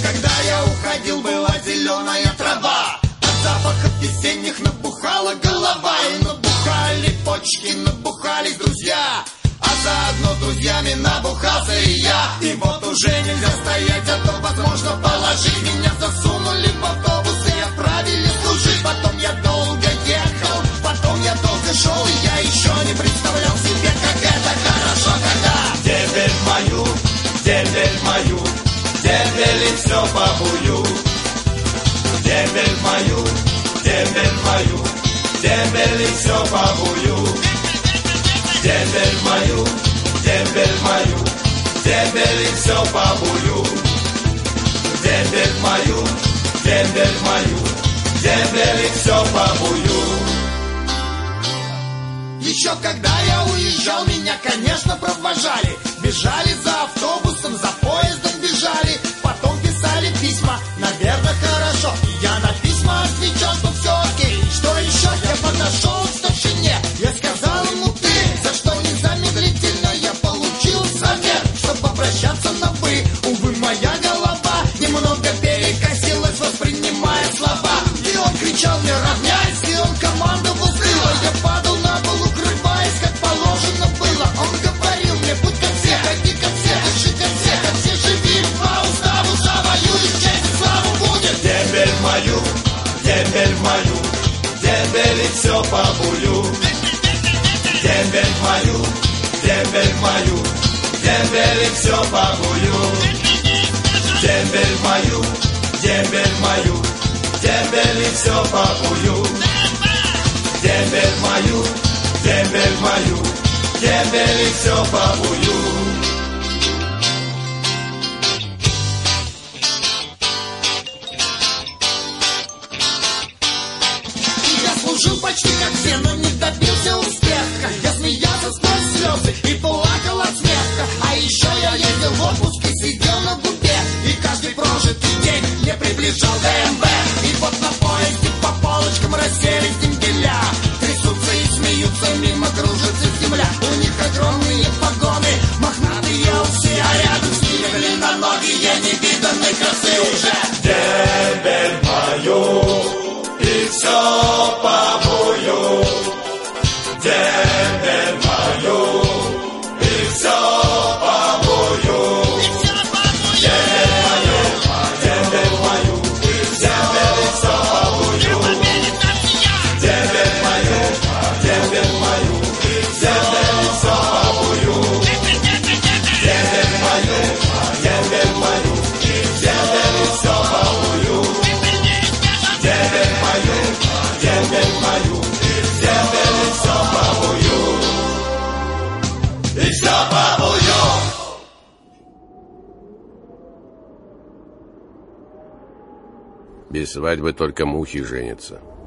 когда я уходил, была зеленая трава. От запахов весенних набухала голова. И набухали почки, набухались друзья. А заодно друзьями набухался и я. И вот уже нельзя стоять, а то возможно положить. Меня засунули в автобус и отправили служить. Потом я долго ехал, потом я долго шел. И я еще не представлял себе, как это хорошо, когда Дембель мою, дембель мою, дембель и все бабую. Дембель мою, дембель мою, дембель и все бабую. Дембель мою, дембель мою, дембель и все бабую. Дембель мою, дембель мою, дембель и все бабую. Еще когда я уезжал, меня, конечно, провожали. Бежали за автобусом, за поездом бежали. Потом писали письма, наверное, хорошо. И я на письма отвечал, что все окей. Что еще? Я подошел к старшине, я сказал ему ты, за что незамедлительно я получил совет, чтобы обращаться на вы. Увы, моя голова немного перекосилась, воспринимая слова. И он кричал мне равняйся, и он командовал тыло. Я падал на пол, укрываясь, как положено было. Он говорил мне, будь как все, ходи как все, дыши как все живи по уставу, завоюешь, честь и славу будет. Дембель мою, дембель мою, дембель и все бабую. Дембель мою, дембель мою, дембель и все бабую. Дембель мою, дембель мою, дембель и все бабую. Дембель мою, дембель мою, дембель и все бабую. Служил почти как все, но не добился успеха. Я смеялся сквозь слезы и плакал от смеха. А еще я ездил в отпуск и сидел на губе. И каждый прожитый день мне приближал ДМВ. И вот на поезде по полочкам расселись дембеля. Трясутся и смеются, мимо кружится земля. У них огромные погоны, мохнатые усы. А рядом с ними длинноногие невиданной красы уже. Дембель мою, и все бабую. Дембель мою, и все бабую. Дембель мою, дембель мою, дембель и все бабую. Дембель мою, дембель мою, дембель и все бабую. Дембель мою, дембель мою, дембель и все бабую. Дембель мою, дембель мою, дембель и все бабую. И все бабую. Без свадьбы только мухи женятся.